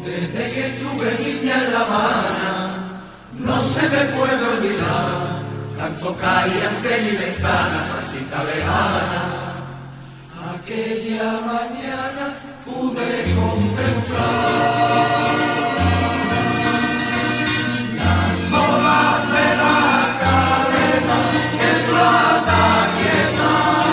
Desde que tuve niña en La Habana, no se me puede olvidar, tanto caía ante mi ventana, casita lejana. Aquella mañana pude contemplar las olas de la cadena que plata quieta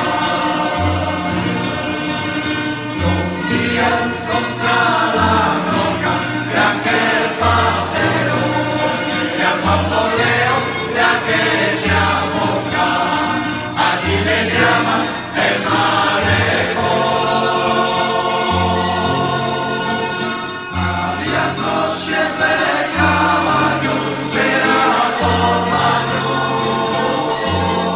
rompían contra la roca de aquel paseo y al bamboleo de aquella boca. Allí le llaman el malecón. Había noches de caballo, será por mayor,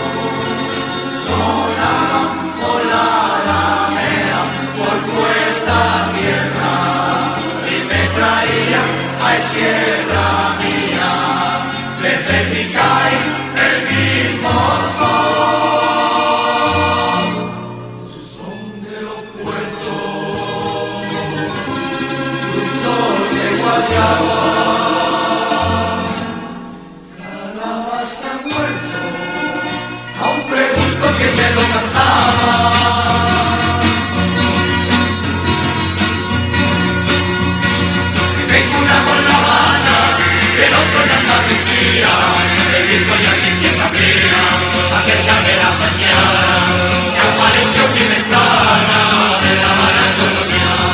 sonaban por la alameda, por puerta tierra, y me traían a tierra mía, desde Picay el mismo son de los puertos, frutos de guayaba, calabaza muerto, aún pregunto quién me lo cantaba. Tengo una con La Habana, el otro en Andalucía, el disco ya sin pieza fría, acerca de la mañana, que apareció mi ventana de La Habana colonial.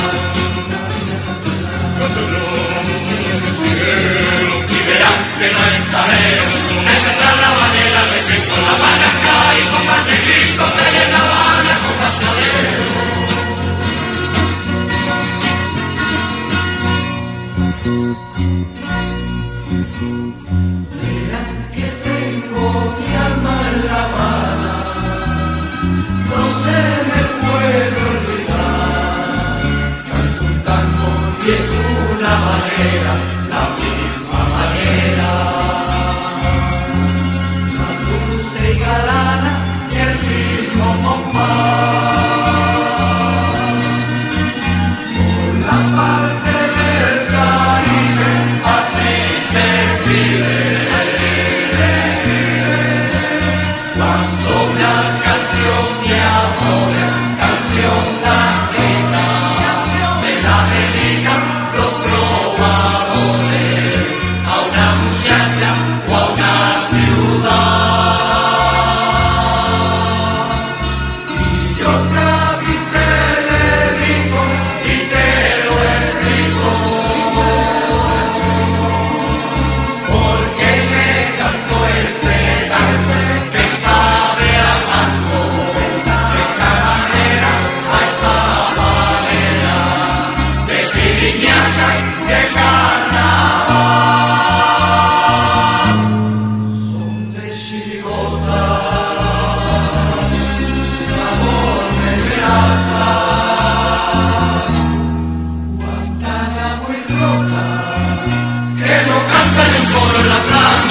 Y verán que no exagero, es detrás la manera de que con La Habana cae, con más de Cristo, que en La Habana con pastoreo. Verán que tengo mi alma en La Habana, no se me puede olvidar. Canto un tango y es una manera, la misma manera, tan dulce y galana que el mismo compás. Por la parte del Caribe así se vive, cuando una canción de amor, canción latina, se la dedican los trovadores a una muchacha o a una ciudad. Y yo Cádiz te dedico y te lo explico, porque me cantó el pedante que sabe a mango, de esta manera a esta manera, de piriñaca y de carnaval. Son de chirigota, sabor de beata, Guantánamo y Rota, que no cantan en coro en la plaza.